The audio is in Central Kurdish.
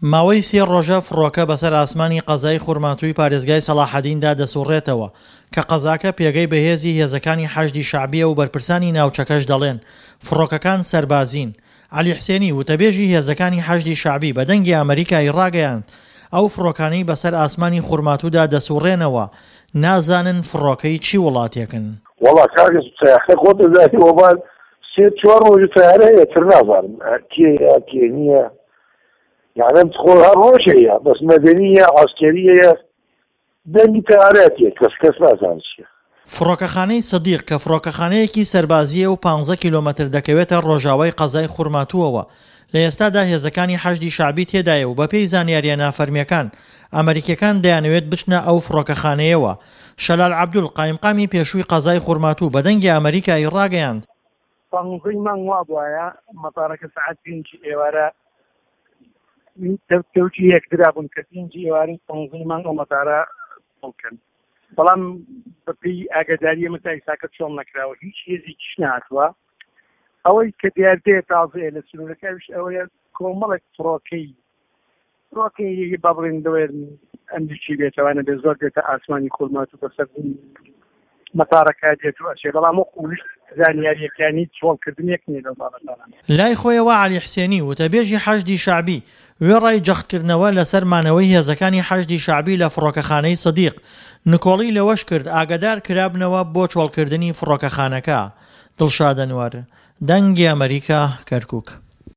ماوەی 3 ڕۆژە فڕۆکە بەسەر ئاسمانی قەزای خورماتووی پارێزگای سەلاحەدیندا دەسوڕێتەوە کە قەزاکە پێگەی بەهێزی هێزەکانی حەشدی شەعبیە و بەرپرسانی ناوچەکەش دەڵێن فڕۆکەکان سەربازین. عەلی حسێنی وتەبێژی هێزەکانی حەشدی شەعبی بە دەنگی ئەمریکای ڕاگەیاند ئەو فڕۆکانەی بەسەر ئاسمانی خورماتوودا دەسوڕێنەوە نازانن فڕۆکەی چی وڵاتێکن. وەڵا کاگەز تەیاخە خۆتە داتی وەبان 3-4 ڕۆژ تەیارەیە تر نازانم کێ نییە یعنی خۆ هەر ڕۆژەیە بەس مەدەنیە عەسکەرییە دەنگی تەیارەتیە کەس نازانێت چییە. فڕۆکەخانەی سدیق کە فڕۆکەخانەیەکی سەربازیە و 15 کیلۆمەتر دەکەوێتە ڕۆژاوای قەزای خورماتووەوە لە ئێستادا هێزەکانی حەشدی شەعبی تێدایە و بەپێی زانیاریە نافەرمیەکان ئەمریکیەکان دەیانەوێت بچنە ئەو فڕۆکەخانەیەوە. شەلال عەبدوڵ قایمقامی پێشووی قەزای خورماتوو بە دەنگی ئەمریکای ڕاگەیاند 15 مانگ وا بووایە مەتارەکە سەعات 5 ئێوارە تەوجی یەکترا بوون کە 5 ئێوارەی 15 مانگ ئەو مەتارە بڵکەن بەڵام بەپێی ئاگاداری ئێمە تا ئێستاکە چۆڵ نەکراوە هیچ هێزێکیش نهاتووە. ئەوەی کە دیاردەیە تازەیە لە سنوورەکەویش ئەوەیە کۆمەڵێک فڕۆکەی با بڵێن دەوێت ئەندیشی بێتەوانە بێ زۆر دێتە ئاسمانی خورماتوو بەسەر مەتارەکە دێت و ئەچێ بەڵام وەکوش زانیاریەکانی چۆڵکردنێک نیە لەو بابەتانە. لای خۆیەوە عەلی حسێنی وتەبێژی حەشدی شەعبی وێڕای جەختکردنەوە لەسەر مانەوەی هێزەکانی حەشدی شەعبی لە فڕۆکەخانەی سدیق نکۆڵی لەوەش کرد ئاگادار کرابنەوە بۆ چۆڵکردنی فڕۆکەخانەکە. دڵشاد ئەنوەر، دەنگی ئەمریکا، کەرکووک.